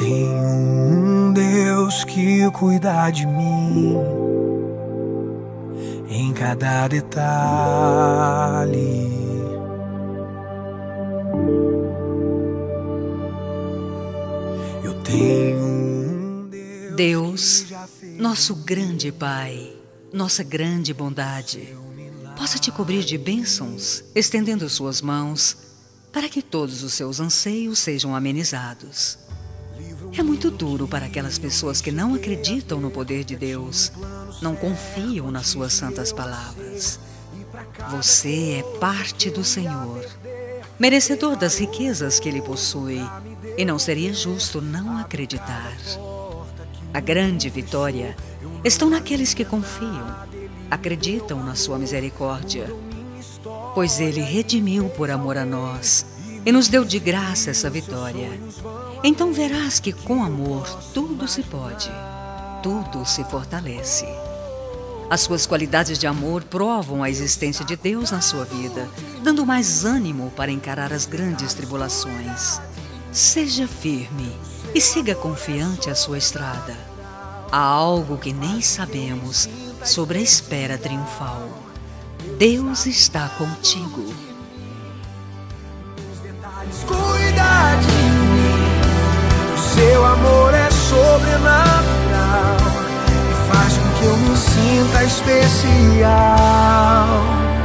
tenho um Deus que cuida de mim em cada detalhe. Eu tenho um Deus, nosso grande Pai, nossa grande bondade, possa te cobrir de bênçãos, estendendo suas mãos para que todos os seus anseios sejam amenizados. É muito duro para aquelas pessoas que não acreditam no poder de Deus, não confiam nas suas santas palavras. Você é parte do Senhor, merecedor das riquezas que Ele possui, e não seria justo não acreditar. A grande vitória está naqueles que confiam, acreditam na sua misericórdia, pois Ele redimiu por amor a nós e nos deu de graça essa vitória. Então verás que com amor tudo se pode, tudo se fortalece. As suas qualidades de amor provam a existência de Deus na sua vida, dando mais ânimo para encarar as grandes tribulações. Seja firme e siga confiante a sua estrada. Há algo que nem sabemos sobre a espera triunfal. Deus está contigo. Cuida de mim, o seu amor é sobrenatural e faz com que eu me sinta especial.